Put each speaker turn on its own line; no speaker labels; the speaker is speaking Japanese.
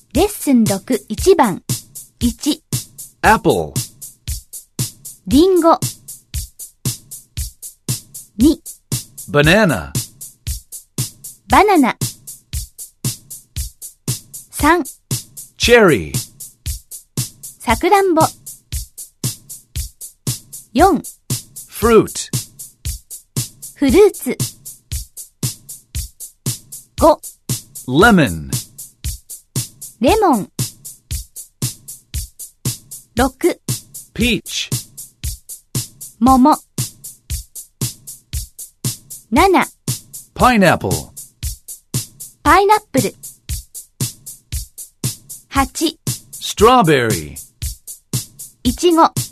レッスン6、1番。1、
apple,
リンゴ。2、
banana,
バナナ。3、
cherry,
さくらんぼ。4、
fruit,
フルーツ。5、
lemon,
レモン。6、
peach,
桃。7、
pineapple,
パイナップル。8、
strawberry,
いちご。